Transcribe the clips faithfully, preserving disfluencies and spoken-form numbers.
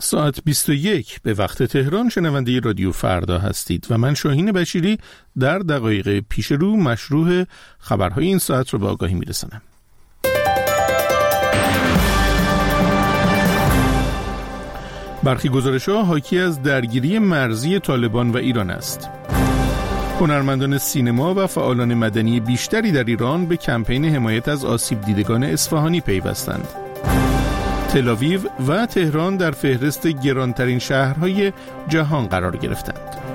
ساعت بیست و یک به وقت تهران شنونده رادیو فردا هستید و من شاهین بشیری در دقایق پیش رو مشروع خبرهای این ساعت رو به آگاهی میرسانم. برخی گزارش‌ها حاکی از درگیری مرزی طالبان و ایران است. هنرمندان سینما و فعالان مدنی بیشتری در ایران به کمپین حمایت از آسیب دیدگان اصفهانی پیوستند. تل‌آویو و تهران در فهرست گرانترین شهرهای جهان قرار گرفتند.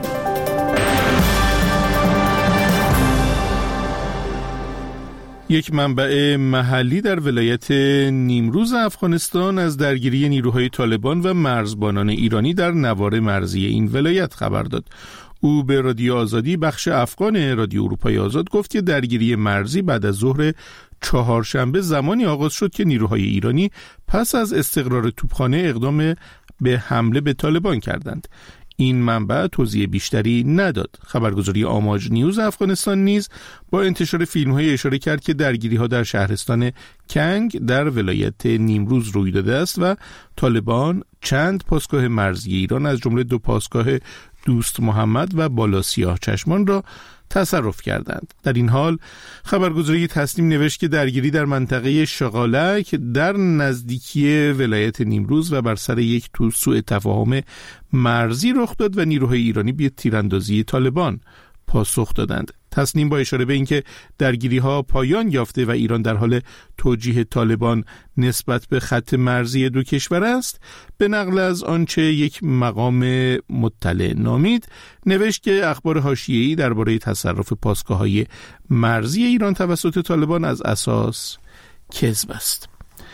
یک منبع محلی در ولایت نیمروز افغانستان از درگیری نیروهای طالبان و مرزبانان ایرانی در نوار مرزی این ولایت خبر داد. او به رادیو آزادی بخش افغان رادیو اروپای آزاد گفت که درگیری مرزی بعد از ظهر چهارشنبه زمانی آغاز شد که نیروهای ایرانی پس از استقرار توپخانه اقدام به حمله به طالبان کردند. این منبع توضیح بیشتری نداد. خبرگزاری آماج نیوز افغانستان نیز با انتشار فیلم‌های اشاره کرد که درگیری‌ها در شهرستان کنگ در ولایت نیمروز روی داده است و طالبان چند پاسگاه مرزی ایران از جمله دو پاسگاه دوست محمد و بالا سیاه چشمان را تصرف کردند. در این حال خبرگزاری تسنیم نوشت که درگیری در منطقه شغالک در نزدیکی ولایت نیمروز و بر سر یک سوء تفاهم مرزی رخ داد و نیروهای ایرانی به تیراندازی طالبان پاسخ دادند. تسنیم با اشاره به اینکه درگیری‌ها پایان یافته و ایران در حال توجیه طالبان نسبت به خط مرزی دو کشور است، به نقل از آنچه یک مقام مطلع نامید نوشت که اخبار حاشیه‌ای درباره تصرف پاسگاه‌های مرزی ایران توسط طالبان از اساس کذب است.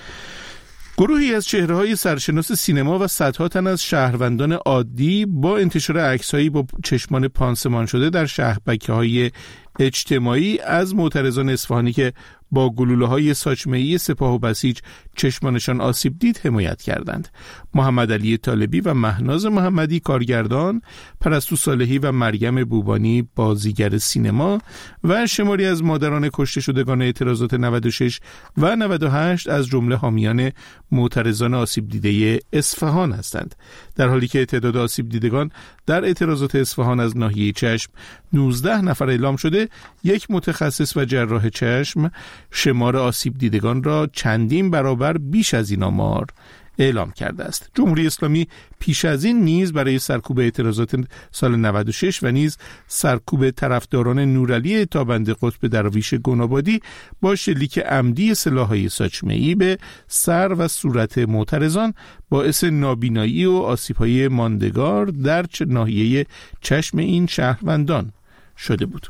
گروهی از چهره‌های سرشناس سینما و صدها تن از شهروندان عادی با انتشار عکس‌هایی با چشمان پانسمان شده در شهربکه‌های اجتماعی از معترضان اصفهانی که با گلوله‌های ساچمه‌ای سپاه و بسیج چشمانشان آسیب دید حمایت کردند. محمد علی طالبی و مهناز محمدی کارگردان، پرستو صالحی و مریم بوبانی بازیگر سینما و شماری از مادران کشته شدگان اعتراضات نود و شش و نود و هشت از جمله حامیان معترضان آسیب دیده اصفهان هستند. در حالی که تعداد آسیب دیدگان در اعتراضات اصفهان از ناحیه چشم نوزده نفر اعلام شده، یک متخصص و جراح چشم شمار آسیب دیدگان را چندین برابر بیش از این آمار اعلام کرده است. جمهوری اسلامی پیش از این نیز برای سرکوب اعتراضات سال نود و شش و نیز سرکوب طرفداران نورعلی تابند قطب درویش گنابادی با شلیک عمدی سلاح‌های ساچمه‌ای به سر و صورت معترضان باعث نابینایی و آسیب‌های ماندگار در ناحیه چشم این شهروندان شده بود.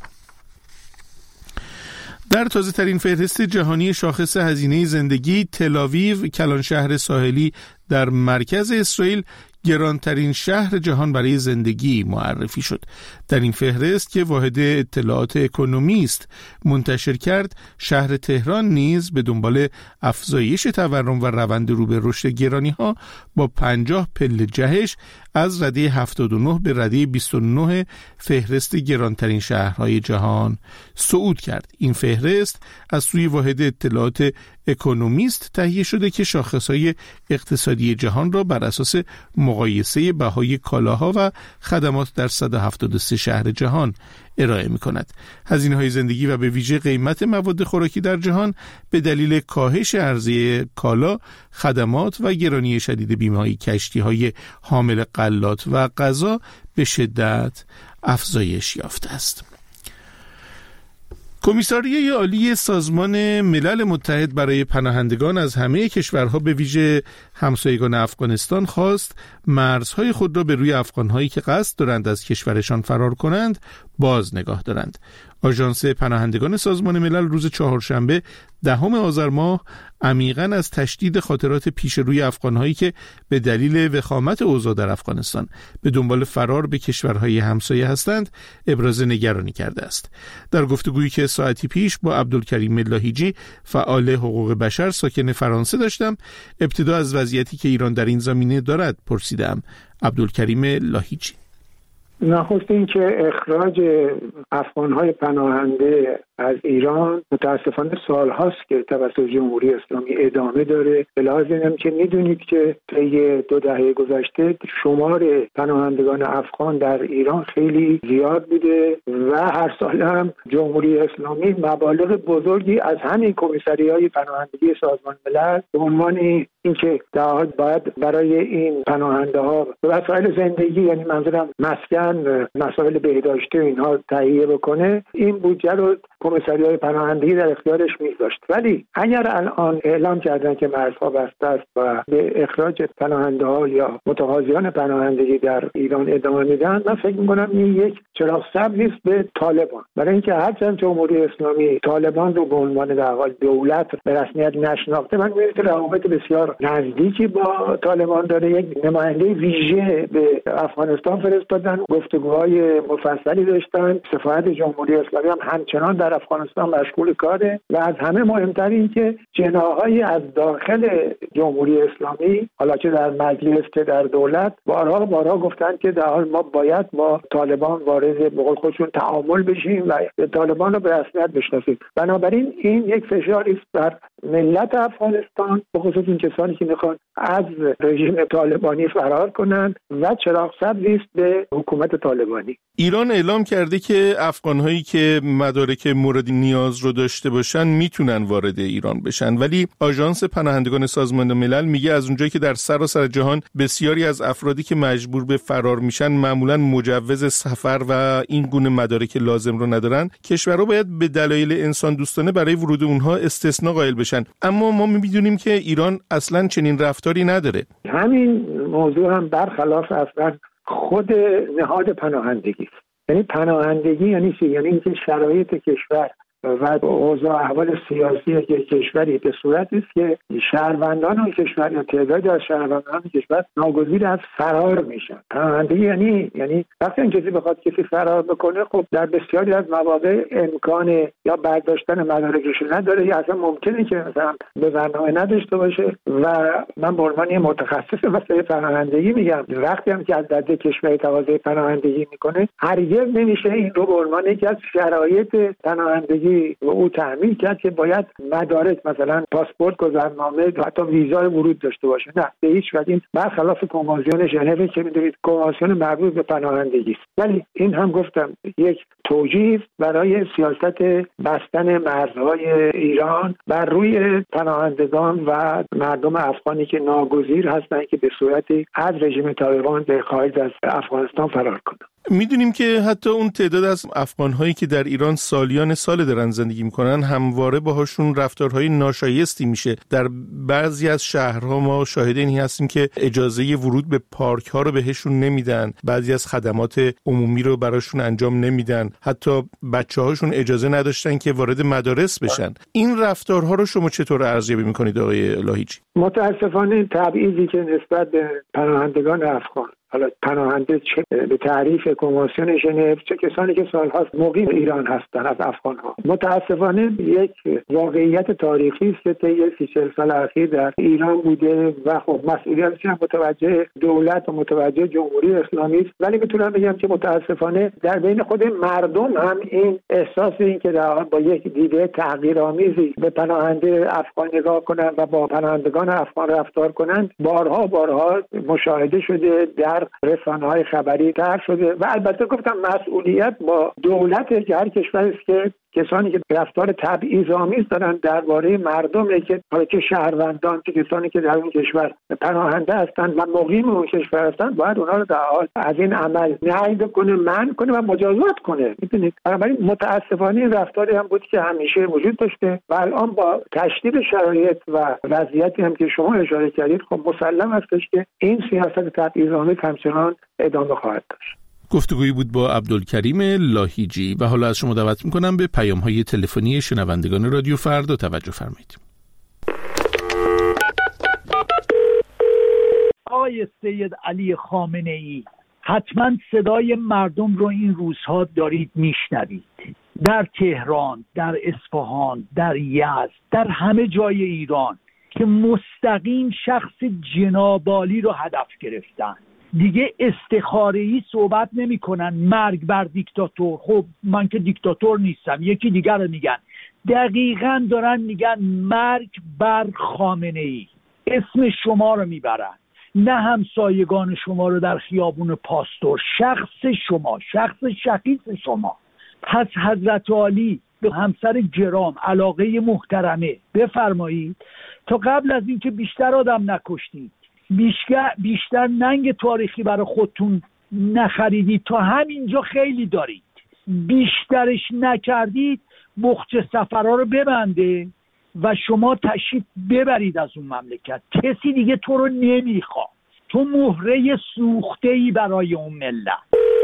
در تازه ترین فهرست جهانی شاخص هزینه زندگی، تل‌آویو کلان شهر ساحلی در مرکز اسرائیل گرانترین شهر جهان برای زندگی معرفی شد. در این فهرست که واحد اطلاعات اکونومی است منتشر کرد، شهر تهران نیز به دنبال افزایش تورم و روند رو به رشد گرانی‌ها با پنجاه پله جهش از رده هفتاد و نه به رده بیست و نه فهرست گرانترین شهرهای جهان صعود کرد. این فهرست از سوی واحد اطلاعات اکونومیست تهیه شده که شاخصهای اقتصادی جهان را بر اساس مقایسه بهای کالاها و خدمات در صد و هفتاد و سه شهر جهان ارائه می کند. هزینه‌های زندگی و به ویژه قیمت مواد خوراکی در جهان به دلیل کاهش عرضه کالا، خدمات و گرانی شدید بیمه‌های کشتی‌های حامل غلات و غذا به شدت افزایش یافته است. کمیساریه عالی سازمان ملل متحد برای پناهندگان از همه کشورها به ویژه همسایگان افغانستان خواست مرزهای خود را به روی افغانهایی که قصد دارند از کشورشان فرار کنند باز نگاه دارند. آژانس پناهندگان سازمان ملل روز چهارشنبه دهم آذر ماه عمیقاً از تشدید خاطرات پیش روی افغانهایی که به دلیل وخامت اوضاع در افغانستان به دنبال فرار به کشورهای همسایه هستند ابراز نگرانی کرده است. در گفتگویی که ساعتی پیش با عبدالکریم لاهیجی فعال حقوق بشر ساکن فرانسه داشتم، ابتدا از وضعیتی که ایران در این زمینه دارد پرسیدم. عبدالکریم لاهیجی: نخست این که اخراج افغان‌های پناهنده از ایران متاسفانه سال هاست که توسط جمهوری اسلامی ادامه داره. به لحاظ اینم که میدونید که طی دو دهه گذشته شمار پناهندگان افغان در ایران خیلی زیاد بوده و هر سال هم جمهوری اسلامی مبالغ بزرگی از همین کمیسریای پناهندگی سازمان ملل به عنوان اینکه در باید برای این پناهنده ها وسایل زندگی، یعنی منظورم مسکن، مسائل بهداشتی اینها تهیه بکنه، این بودجه رو کمیسریای پناهندگی در اختیارش می‌ذاشت. ولی اگر الان اعلام کردن که مرزها بسته است و به اخراج پناهنده ها یا متقاضیان پناهندگی در ایران ادامه میدن، من فکر می‌کنم این یک چراغ سبزی است به طالبان، برای اینکه هرچند جمهوری اسلامی طالبان رو به عنوان در حال دولت به رسمیت نشناخته، من می‌بینم که روابط بسیار نزدیکی با طالبان داره. یک نماینده ویژه به افغانستان فرستادن، گفتگوهای مفصلی داشتن. سفارت جمهوری اسلامی هم همچنان در افغانستان مشغول کاره و از همه مهمتر این که جناحایی از داخل جمهوری اسلامی، حالا چه در مجلس که در دولت، بارها بارها گفتن که در حال ما باید با طالبان وارد به قول خودشون تعامل بشیم و طالبان رو به رسمیت بشناسیم. بنابراین این یک فشاری است بر ملت افغانستان، به خصوص این کسانی که میخوان از رژیم طالبانی فرار کنند و چراغ سبزی است به حکومت طالبانی. ایران اعلام کرده که افغان‌هایی که مدارک مورد نیاز رو داشته باشن میتونن وارد ایران بشن، ولی آژانس پناهندگان سازمان ملل میگه از اونجایی که در سراسر جهان بسیاری از افرادی که مجبور به فرار میشن معمولاً مجوز سفر و این گونه مدارک لازم رو ندارن، کشورها باید به دلایل انسان دوستانه برای ورود اونها استثناء قائل بشن. اما ما میدونیم که ایران اصلاً چنین رفتاری نداره. همین موضوع هم برخلاف اصلا خود نهاد پناهندگی است. یعنی پناهندگی یعنی چی؟ یعنی اینکه شرایط کشور و اوضاع احوال سیاسی که کشوری به صورتی است که شهروندان اون کشور یا تعدادی از شهروندان کشور ناگزیر از فرار میشن. پناهندگی یعنی یعنی وقتی کسی بخواد کسی فرار بکنه، خب در بسیاری از مواقع امکان یا برداشتن مدارکش نداره یا اصلا ممکنه که مثلا به برنامه نداشته باشه. و من به عنوان متخصص مسائل پناهندگی میگم وقتی هم که از درجه کشوری تقاضای پناهندگی میکنه، هرگز نمیشه این رو به عنوان یکی از شرایط پناهندگی و او تعمیل کرد که باید مدارک مثلا پاسپورت، گذرنامه، حتی ویزای ورود داشته باشه. نه، به هیچ وجه. این برخلاف کنوانسیون ژنو که می‌دونید کنوانسیون مربوط به پناهندگی است. ولی این هم گفتم یک توجیه برای سیاست بستن مرزهای ایران بر روی پناهندگان و مردم افغانی که ناگزیر هستند که به صورتی از رژیم طالبان به خارج از افغانستان فرار کنند. میدونیم که حتی اون تعداد از افغان‌هایی که در ایران سالیان سال دارن زندگی میکنن همواره باهاشون رفتارهای ناشایستی میشه. در بعضی از شهرها ما شاهد اینی هستیم که اجازه ورود به پارک ها رو بهشون نمیدن، بعضی از خدمات عمومی رو براشون انجام نمیدن، حتی بچه‌هاشون اجازه نداشتن که وارد مدارس بشن. این رفتارها رو شما چطور ارزیابی میکنید آقای لاهیجی؟ متاسفانه تبعیضی که نسبت به پناهندگان افغان، حالا پناهنده چه به تعریف کنوانسیون ژنو، چه کسانی که سال‌هاست مقیم ایران هستند از افغان‌ها، متأسفانه یک واقعیت تاریخی است که طی سی چهل سال اخیر در ایران بوده و خب مسئولیتش هم متوجه دولت و متوجه جمهوری اسلامی است. ولی میتونم بگم که متأسفانه در بین خود مردم هم این احساس این که در با یک دیده تحقیرآمیزی به پناهنده افغان نگاه کنند و با پناهندگان افغان رفتار کنند بارها بارها مشاهده شده، در رسانه‌های خبری طرح شده و البته گفتم مسئولیت با دولت هر کشوری است که کسانی که رفتار تبعیض‌آمیز دارن درباره مردمی که حالا که شهروندان، که کسانی که در اون کشور پناهنده هستند و مقیم اون کشور هستند، باید اونها رو در حال از این عمل نهی کنه، منع کنه و مجازات کنه. می‌دونید بنابراین متأسفانه این رفتاری هم بود که همیشه وجود داشته و الان با تشدید شرایط و وضعیتی هم که شما اشاره کردید، خب مسلم هستش که این سیاست تبعیض‌آمیز همچنان ادامه خواهد داشت. گفتگویی بود با عبدالکریم لاهیجی و حالا از شما دعوت میکنم به پیام‌های تلفنی شنوندگان رادیو فردا توجه فرمایید. آقای سید علی خامنه‌ای، حتما صدای مردم رو این روزها دارید میشنوید. در تهران، در اصفهان، در یزد، در همه جای ایران که مستقیم شخص جنابالی رو هدف گرفتن. دیگه استخاره‌ای صحبت نمی‌کنن مرگ بر دیکتاتور. خب من که دیکتاتور نیستم، یکی دیگر رو میگن. دقیقاً دارن میگن مرگ بر خامنه‌ای. اسم شما رو میبرن، نه همسایگان شما رو در خیابون پاستور، شخص شما، شخص شخیص شما. پس حضرت عالی به همسر گرام علاقه محترمه بفرمایید تا قبل از اینکه بیشتر آدم نکشتید، بیشتر بیشتر ننگ تاریخی برای خودتون نخریدید، تا همینجا خیلی دارید، بیشترش نکردید، بخچه سفرها رو ببنده و شما تشریف ببرید از اون مملکت. کسی دیگه تو رو نمیخواد، تو مهره سوخته‌ای برای اون ملت.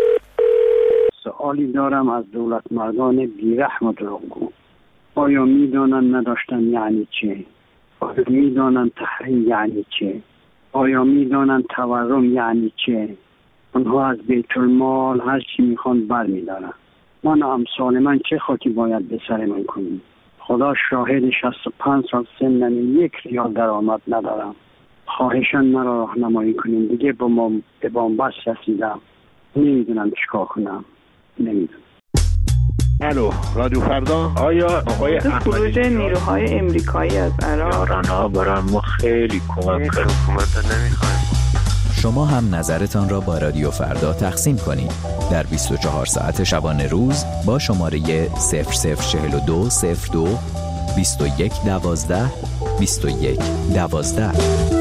سوالی دارم از دولت مردان بیرحم و دروغگو. آیا میدانند نداشتن یعنی چه؟ آیا میدانند تحریم یعنی چه؟ آیا میدانند تورم یعنی چه؟ آنها از بیت المال هر چی میخوان بر میدارن. من امثال من چه خاکی باید به سر من کنیم؟ خدا شاهد شصت و پنج سال سنم، یک ریال درآمد ندارم. خواهشاً مرا راهنمایی کنین، دیگه با ما به بنبست رسیدم، نمیدونم چیکار کنم، نمیدونم. الو رادیو فردا. آیا آقای خروج نیروهای امریکایی از عراق ایران‌ها برای ما خیلی کمک کرد. حکومت نمیخوایم. شما هم نظرتان را با رادیو فردا تقسیم کنید در بیست و چهار ساعت شبانه روز با شماره صفر صفر چهل و دو صفر دو بیست و یک دوازده بیست و یک دوازده.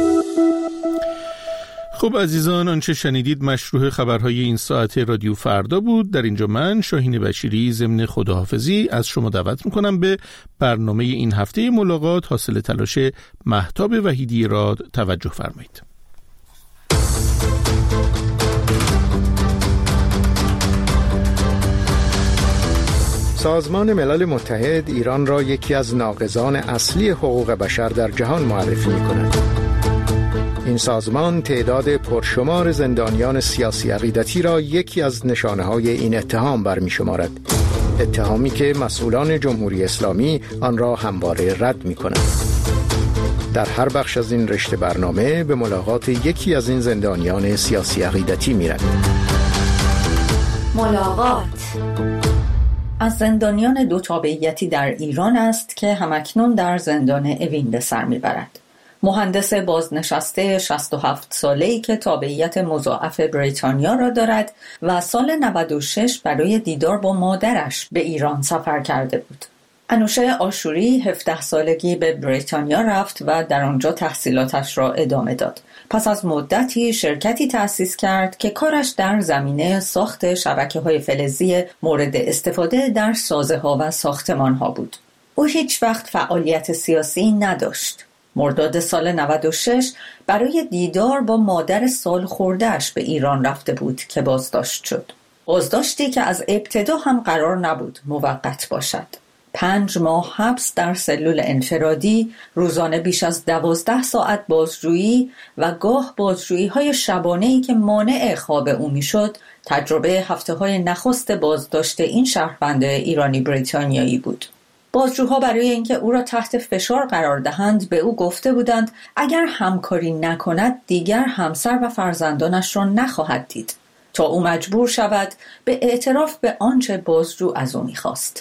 خب عزیزان، آنچه شنیدید مشروع خبرهای این ساعت رادیو فردا بود. در اینجا من شاهین بشیری ضمن خداحافظی از شما دعوت میکنم به برنامه این هفته ملاقات حاصل تلاش مهتاب وحیدی راد توجه فرمایید. سازمان ملل متحد ایران را یکی از ناقضان اصلی حقوق بشر در جهان معرفی می‌کند. این سازمان تعداد پرشمار زندانیان سیاسی عقیدتی را یکی از نشانه‌های این اتهام برمی‌شمارد. اتهامی که مسئولان جمهوری اسلامی آن را همواره رد می‌کنند. در هر بخش از این رشته برنامه به ملاقات یکی از این زندانیان سیاسی عقیدتی می‌رویم. ملاقات از زندانیان دو تابعیتی در ایران است که همکنون در زندان اوین به سر میبرد. مهندس بازنشسته شصت و هفت ساله‌ای که تابعیت مضاعف بریتانیا را دارد و سال نود و شش برای دیدار با مادرش به ایران سفر کرده بود. انوشه آشوری هفده سالگی به بریتانیا رفت و در آنجا تحصیلاتش را ادامه داد. پس از مدتی شرکتی تأسیس کرد که کارش در زمینه ساخت شبکه‌های فلزی مورد استفاده در سازه‌ها و ساختمان‌ها بود. او هیچ وقت فعالیت سیاسی نداشت. مرداد سال نود و شش برای دیدار با مادر سال خورده‌اش به ایران رفته بود که بازداشت شد. بازداشتی که از ابتدا هم قرار نبود موقت باشد. پنج ماه حبس در سلول انفرادی، روزانه بیش از دوازده ساعت بازجویی و گاه بازجویی های شبانه‌ای که مانع خواب او میشد، تجربه هفته های نخست بازداشت این شهروند ایرانی بریتانیایی بود. بازجوها برای اینکه او را تحت فشار قرار دهند به او گفته بودند اگر همکاری نکند دیگر همسر و فرزندانش را نخواهد دید، تا او مجبور شود به اعتراف به آنچه بازجو از او می‌خواست: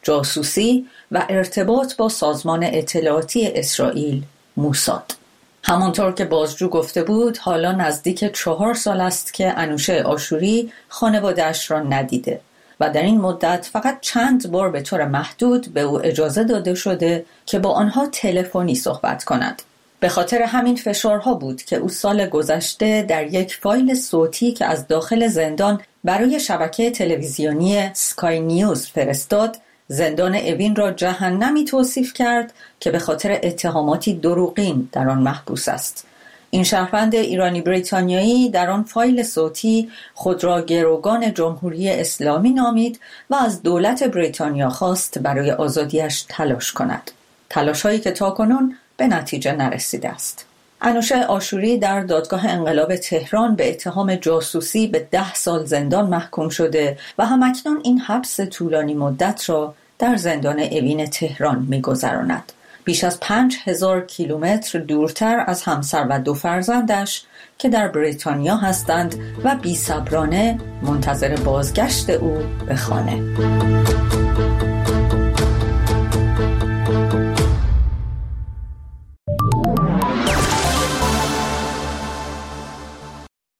جاسوسی و ارتباط با سازمان اطلاعاتی اسرائیل موساد. همانطور که بازجو گفته بود حالا نزدیک چهار سال است که انوشه آشوری خانواده‌اش را ندیده و در این مدت فقط چند بار به طور محدود به او اجازه داده شده که با آنها تلفنی صحبت کند. به خاطر همین فشارها بود که او سال گذشته در یک فایل صوتی که از داخل زندان برای شبکه تلویزیونی سکای نیوز فرستاد، زندان اوین را جهنمی توصیف کرد که به خاطر اتهاماتی دروغین در آن محبوس است. این شهروند ایرانی بریتانیایی در آن فایل صوتی خود را گروگان جمهوری اسلامی نامید و از دولت بریتانیا خواست برای آزادیش تلاش کند. تلاش‌هایی که تاکنون به نتیجه نرسیده است. انوشه آشوری در دادگاه انقلاب تهران به اتهام جاسوسی به ده سال زندان محکوم شده و همکنون این حبس طولانی مدت را در زندان اوین تهران می‌گذراند. بیش از پنج هزار کیلومتر دورتر از همسر و دو فرزندش که در بریتانیا هستند و بی‌صبرانه منتظر بازگشت او به خانه.